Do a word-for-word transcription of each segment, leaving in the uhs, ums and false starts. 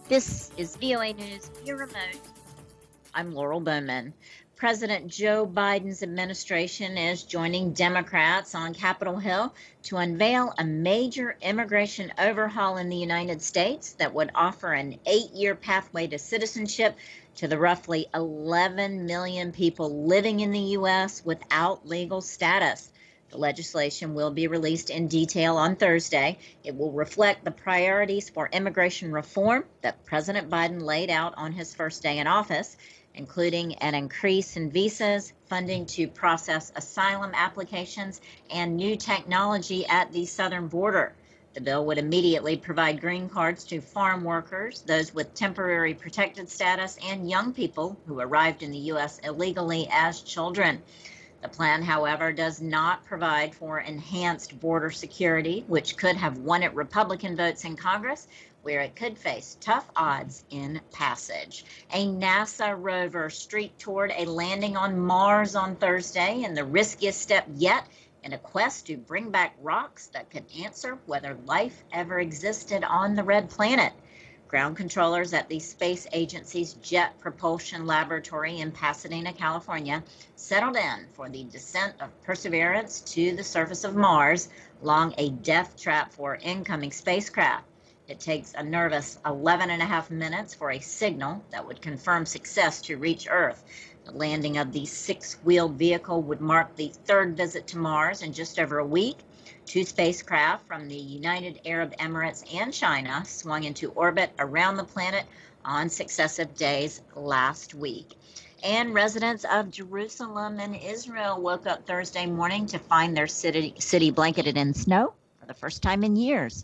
This is V O A News, your remote. I'm Laurel Bowman. President Joe Biden's administration is joining Democrats on Capitol Hill to unveil a major immigration overhaul in the United States that would offer an eight-year pathway to citizenship to the roughly eleven million people living in the U S without legal status. The legislation will be released in detail on Thursday. It will reflect the priorities for immigration reform that President Biden laid out on his first day in office, including an increase in visas, funding to process asylum applications, and new technology at the southern border. The bill would immediately provide green cards to farm workers, those with temporary protected status, and young people who arrived in the U S illegally as children. The plan, however, does not provide for enhanced border security, which could have won it Republican votes in Congress, where it could face tough odds in passage. A NASA rover streaked toward a landing on Mars on Thursday in the riskiest step yet in a quest to bring back rocks that could answer whether life ever existed on the red planet. Ground controllers at the space agency's Jet Propulsion Laboratory in Pasadena, California, settled in for the descent of Perseverance to the surface of Mars along a death trap for incoming spacecraft. It takes a nervous eleven and a half minutes for a signal that would confirm success to reach Earth. The landing of the six-wheeled vehicle would mark the third visit to Mars in just over a week. Two spacecraft from the United Arab Emirates and China swung into orbit around the planet on successive days last week. And residents of Jerusalem and Israel woke up Thursday morning to find their city, city blanketed in snow for the first time in years.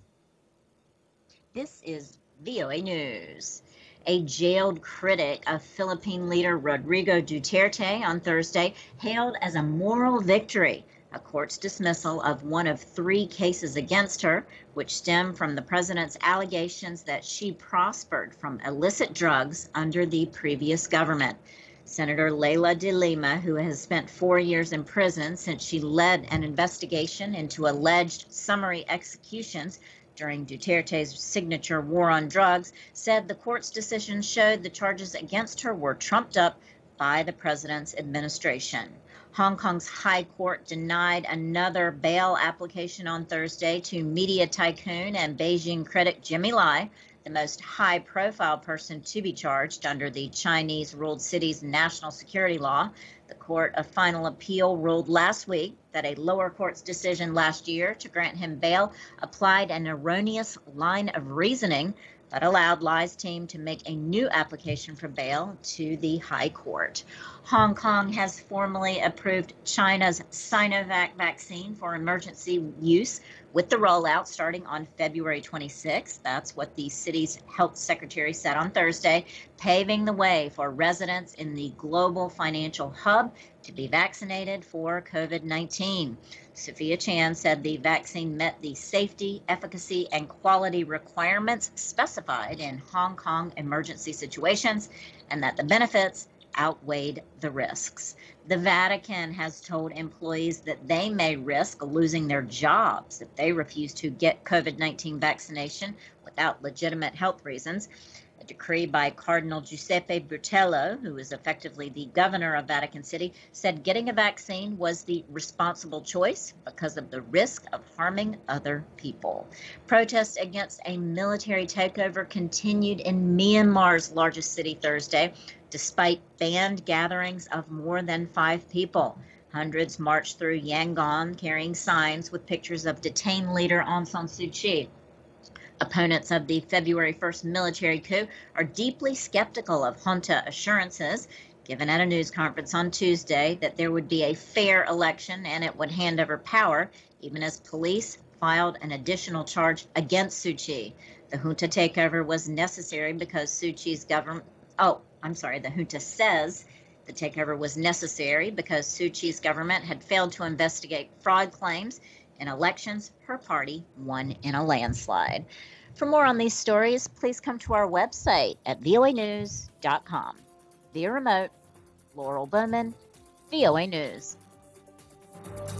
This is V O A News. A jailed critic of Philippine leader Rodrigo Duterte on Thursday hailed as a moral victory a court's dismissal of one of three cases against her, which stem from the president's allegations that she prospered from illicit drugs under the previous government. Senator Leila de Lima, who has spent four years in prison since she led an investigation into alleged summary executions during Duterte's signature war on drugs, said the court's decision showed the charges against her were trumped up by the president's administration. Hong Kong's High Court denied another bail application on Thursday to media tycoon and Beijing critic Jimmy Lai, the most high-profile person to be charged under the Chinese-ruled city's national security law. The Court of Final Appeal ruled last week that a lower court's decision last year to grant him bail applied an erroneous line of reasoning that allowed Lai's team to make a new application for bail to the High Court. Hong Kong has formally approved China's Sinovac vaccine for emergency use, with the rollout starting on February twenty-sixth. That's what the city's health secretary said on Thursday, paving the way for residents in the global financial hub to be vaccinated for COVID nineteen. Sophia Chan said the vaccine met the safety, efficacy, and quality requirements specified in Hong Kong emergency situations, and that the benefits outweighed the risks. The Vatican has told employees that they may risk losing their jobs if they refuse to get COVID nineteen vaccination without legitimate health reasons. A decree by Cardinal Giuseppe Butello, who is effectively the governor of Vatican City, said getting a vaccine was the responsible choice because of the risk of harming other people. Protests against a military takeover continued in Myanmar's largest city Thursday, despite banned gatherings of more than five people. Hundreds marched through Yangon carrying signs with pictures of detained leader Aung San Suu Kyi. Opponents of the February first military coup are deeply skeptical of junta assurances given at a news conference on Tuesday that there would be a fair election and it would hand over power, even as police filed an additional charge against Suu Kyi. The junta takeover was necessary because Suu Kyi's government, oh, I'm sorry, the junta says the takeover was necessary because Suu Kyi's government had failed to investigate fraud claims in elections her party won in a landslide. For more on these stories, please come to our website at V O A news dot com. Via remote, Laurel Bowman, V O A News.